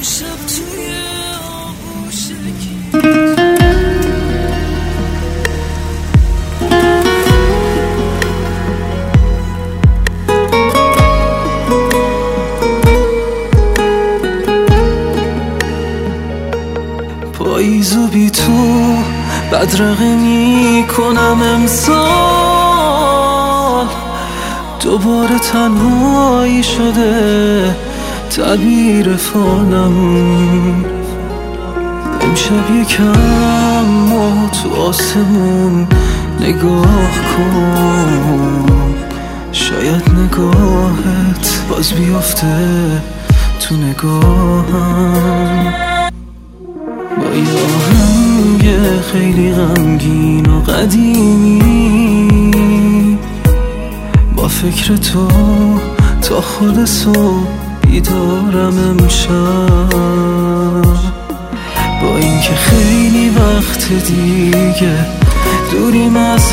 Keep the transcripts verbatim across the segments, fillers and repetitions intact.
شب توی آغوشگی پاییزو بی تو بدرقه می کنم امسال، دوباره تنهایی شده تعبیر فانم. امشب یکم ماه تو آسمون نگاه کن، شاید نگاهت باز بیفته تو نگاهم. با یه آهنگ خیلی غمگین و قدیمی، با فکر تو تا خود صبح بیدارم امشب. با اینکه خیلی وقت دیگه دوریم از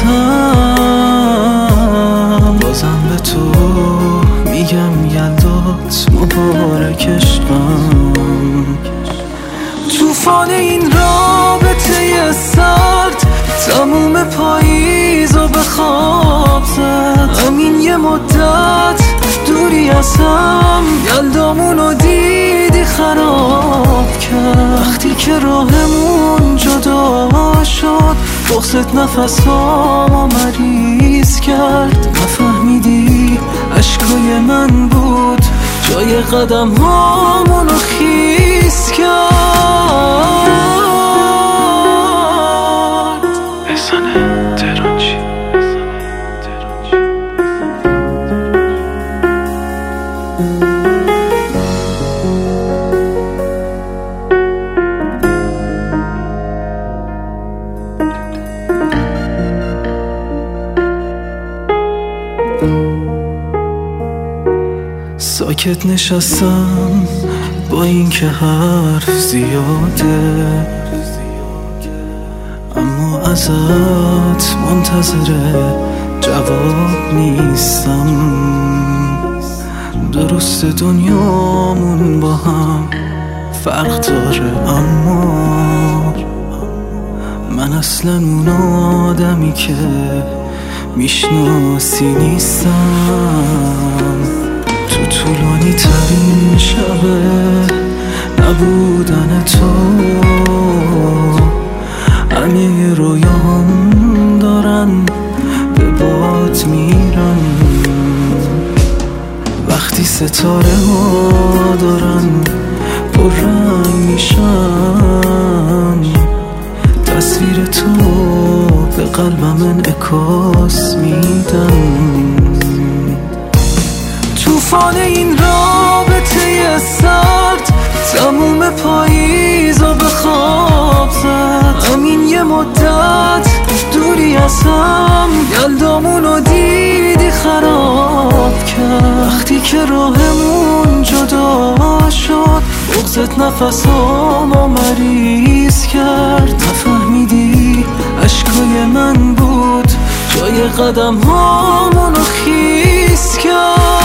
هم، بازم به تو میگم یلدات مبارک عشقم. توفان این رابطه سرد تموم پاییزو به خواب زد. همین یه مدت دوری از هم یلدامونو دیدی خراب کرد. وقتی که راهمون جدا شد بغضت نفسامو مریض کرد. نفهمیدی عشقای من بود جای قدم هامونو خیس کرد. بزنه درانچی ساکت نشستم با اینکه حرف زیاده، اما ازت منتظر جواب نیستم. درست دنیامون با هم فرق داره، اما من اصلا اون آدمی که میشناسی نیستم. تو طولانی ترین شبه نبودن تو همه رویام دارن به باد میرن. وقتی ستاره ها دارن پررنگ میشن، تصویر تو به قلبم انعکاس میدن. توفان این رابطه سرد تموم پاییزو به خواب زد. همین یه مدت دوری از هم یلدامونو دیدی خراب کرد. وقتی که راهمون جدا شد بغضت نفسامو مریض کرد. نفهمیدی عشقای من بود جای قدم هامونو خیس کرد.